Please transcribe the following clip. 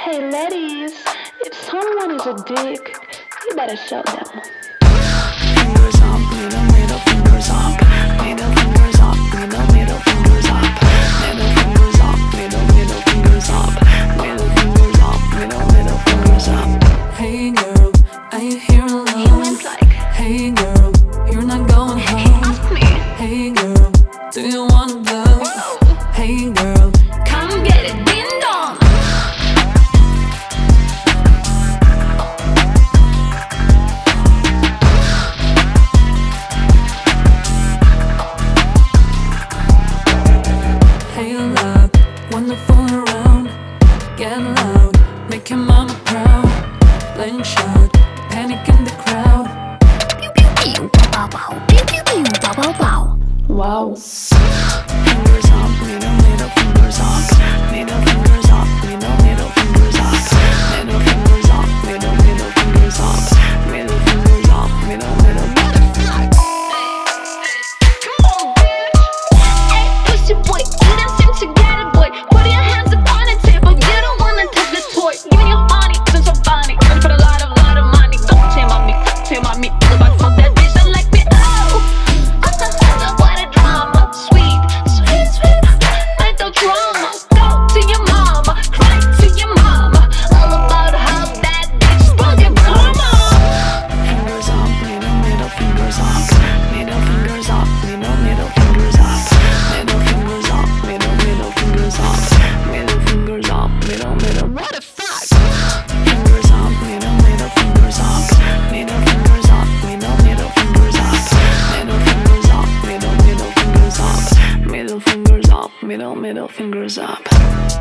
Hey ladies, if someone is a dick, you better show them. Fingers up, middle fingers up, middle fingers up, middle fingers up, middle fingers up, middle fingers up, middle fingers up, middle fingers up. Hey girl, are you here alone? He went like, Hey girl, you're not going he home. asked me, Hey girl, do you wanna blow? Hey girl, come get it, ding dong. hey love, wanna fool around? Get loud, make your mama proud. Laying shot, panic in the crowd. Wow. Fingers up, middle fingers up, middle fingers up, middle fingers up, middle fingers up, middle fingers up, middle fingers up, middle. Come on, bitch. Hey, pussy boy, you don't seem to get it, boy. Put your hands up on the table, you don't wanna touch the toy. Giving you honey, since so funny. Gonna put a lot of money. Don't tell mommy, all about fuck that bitch that like me. Oh, what a drama, sweet. Little drama. Go to your mama, cry to your mama. All about how that bitch spoke your karma. Fingers up, middle fingers up, middle fingers up, middle fingers up, middle fingers up, middle fingers up, middle fingers up, middle. What the fuck? Fingers up, middle fingers up, middle fingers up, middle fingers up, middle fingers up, middle fingers up, middle fingers up, middle fingers up.